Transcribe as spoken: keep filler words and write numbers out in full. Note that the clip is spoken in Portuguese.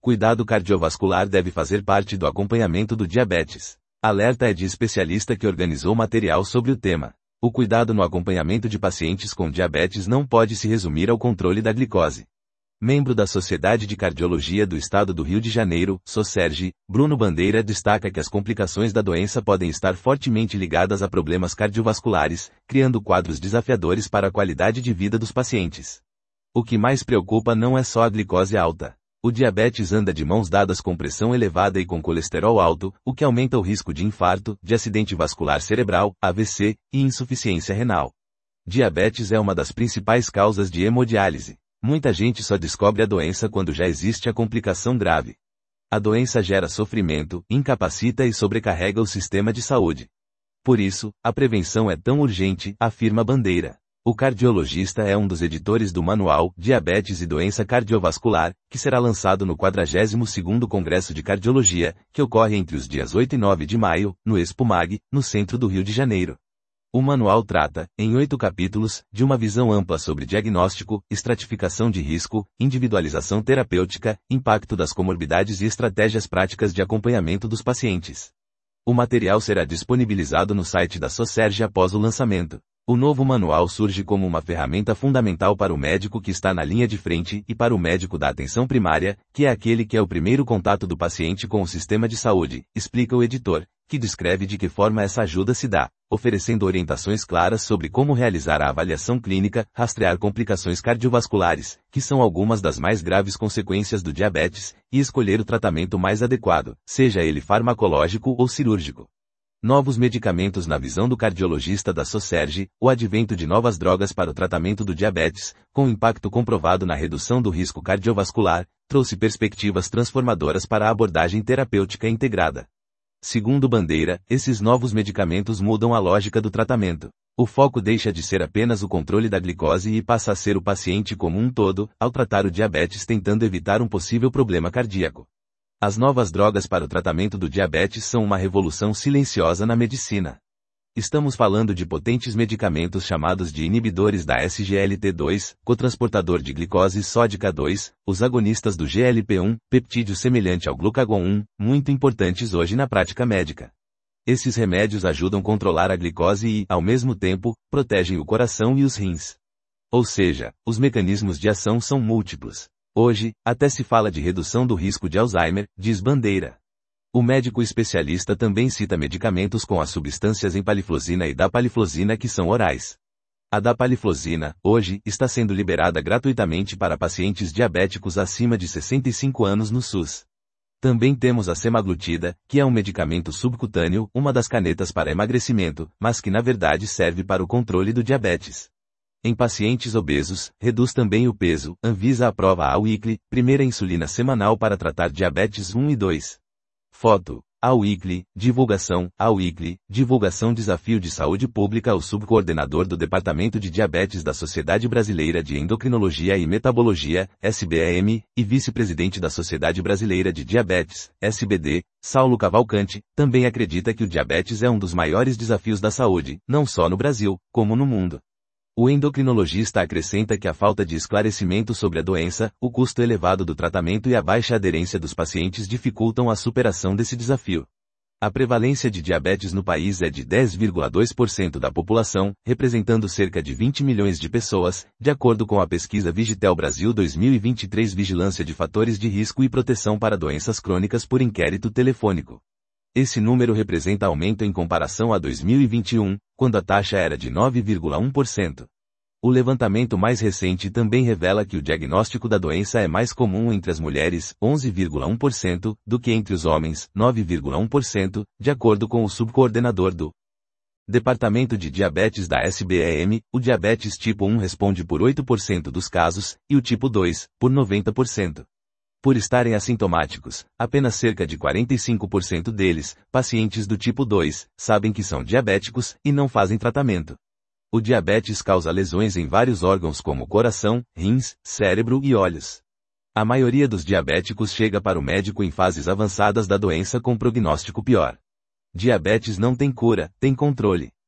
Cuidado cardiovascular deve fazer parte do acompanhamento do diabetes. Alerta é de especialista que organizou material sobre o tema. O cuidado no acompanhamento de pacientes com diabetes não pode se resumir ao controle da glicose. Membro da Sociedade de Cardiologia do Estado do Rio de Janeiro, SOCERJ, Bruno Bandeira destaca que as complicações da doença podem estar fortemente ligadas a problemas cardiovasculares, criando quadros desafiadores para a qualidade de vida dos pacientes. O que mais preocupa não é só a glicose alta. O diabetes anda de mãos dadas com pressão elevada e com colesterol alto, o que aumenta o risco de infarto, de acidente vascular cerebral, A V C, e insuficiência renal. Diabetes é uma das principais causas de hemodiálise. Muita gente só descobre a doença quando já existe a complicação grave. A doença gera sofrimento, incapacita e sobrecarrega o sistema de saúde. Por isso, a prevenção é tão urgente, afirma Bandeira. O cardiologista é um dos editores do manual Diabetes e Doença Cardiovascular, que será lançado no quadragésimo segundo Congresso de Cardiologia, que ocorre entre os dias oito e nove de maio, no Expo Mag, no centro do Rio de Janeiro. O manual trata, em oito capítulos, de uma visão ampla sobre diagnóstico, estratificação de risco, individualização terapêutica, impacto das comorbidades e estratégias práticas de acompanhamento dos pacientes. O material será disponibilizado no site da SOCERJ após o lançamento. O novo manual surge como uma ferramenta fundamental para o médico que está na linha de frente e para o médico da atenção primária, que é aquele que é o primeiro contato do paciente com o sistema de saúde, explica o editor, que descreve de que forma essa ajuda se dá, oferecendo orientações claras sobre como realizar a avaliação clínica, rastrear complicações cardiovasculares, que são algumas das mais graves consequências do diabetes, e escolher o tratamento mais adequado, seja ele farmacológico ou cirúrgico. Novos medicamentos na visão do cardiologista da SOCERJ, o advento de novas drogas para o tratamento do diabetes, com impacto comprovado na redução do risco cardiovascular, trouxe perspectivas transformadoras para a abordagem terapêutica integrada. Segundo Bandeira, esses novos medicamentos mudam a lógica do tratamento. O foco deixa de ser apenas o controle da glicose e passa a ser o paciente como um todo, ao tratar o diabetes tentando evitar um possível problema cardíaco. As novas drogas para o tratamento do diabetes são uma revolução silenciosa na medicina. Estamos falando de potentes medicamentos chamados de inibidores da S G L T dois, cotransportador de glicose sódica dois, os agonistas do G L P um, peptídeo semelhante ao glucagon um, muito importantes hoje na prática médica. Esses remédios ajudam a controlar a glicose e, ao mesmo tempo, protegem o coração e os rins. Ou seja, os mecanismos de ação são múltiplos. Hoje, até se fala de redução do risco de Alzheimer, diz Bandeira. O médico especialista também cita medicamentos com as substâncias empaliflozina e dapagliflozina que são orais. A dapagliflozina, hoje, está sendo liberada gratuitamente para pacientes diabéticos acima de sessenta e cinco anos no SUS. Também temos a semaglutida, que é um medicamento subcutâneo, uma das canetas para emagrecimento, mas que na verdade serve para o controle do diabetes. Em pacientes obesos, reduz também o peso. Anvisa aprova a Weekly, primeira insulina semanal para tratar diabetes um e dois. Foto. A Weekly, divulgação. A Weekly, divulgação Desafio de Saúde Pública. O subcoordenador do Departamento de Diabetes da Sociedade Brasileira de Endocrinologia e Metabologia, S B E M, e vice-presidente da Sociedade Brasileira de Diabetes, S B D, Saulo Cavalcante, também acredita que o diabetes é um dos maiores desafios da saúde, não só no Brasil, como no mundo. O endocrinologista acrescenta que a falta de esclarecimento sobre a doença, o custo elevado do tratamento e a baixa aderência dos pacientes dificultam a superação desse desafio. A prevalência de diabetes no país é de dez vírgula dois por cento da população, representando cerca de vinte milhões de pessoas, de acordo com a pesquisa Vigitel Brasil dois mil e vinte e três Vigilância de Fatores de Risco e Proteção para Doenças Crônicas por Inquérito Telefônico. Esse número representa aumento em comparação a dois mil e vinte e um, quando a taxa era de nove vírgula um por cento. O levantamento mais recente também revela que o diagnóstico da doença é mais comum entre as mulheres, onze vírgula um por cento, do que entre os homens, nove vírgula um por cento, de acordo com o subcoordenador do Departamento de Diabetes da S B E M. O diabetes tipo um responde por oito por cento dos casos, e o tipo dois, por noventa por cento. Por estarem assintomáticos, apenas cerca de quarenta e cinco por cento deles, pacientes do tipo dois, sabem que são diabéticos e não fazem tratamento. O diabetes causa lesões em vários órgãos como coração, rins, cérebro e olhos. A maioria dos diabéticos chega para o médico em fases avançadas da doença com prognóstico pior. Diabetes não tem cura, tem controle.